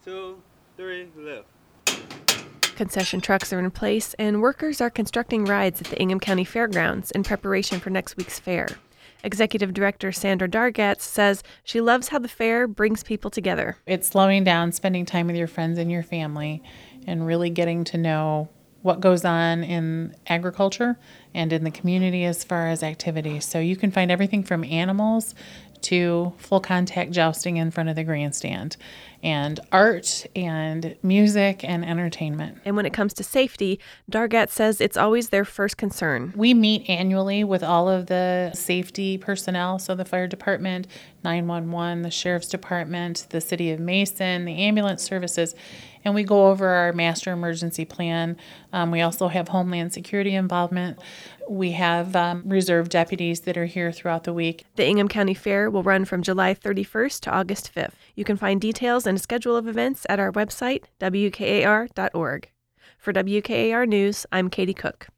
2, 3, lift. Concession trucks are in place, and workers are constructing rides at the Ingham County Fairgrounds in preparation for next week's fair. Executive Director Sandra Dargatz says she loves how the fair brings people together. It's slowing down, spending time with your friends and your family, and really getting to know what goes on in agriculture and in the community as far as activities. So you can find everything from animals to full contact jousting in front of the grandstand, and art and music and entertainment. And when it comes to safety, Dargatz says it's always their first concern. We meet annually with all of the safety personnel, so the fire department, 911, the sheriff's department, the city of Mason, the ambulance services, and we go over our master emergency plan. We also have Homeland Security involvement. We have reserve deputies that are here throughout the week. The Ingham County Fair will run from July 31st to August 5th. You can find details and a schedule of events at our website, WKAR.org. For WKAR News, I'm Katie Cook.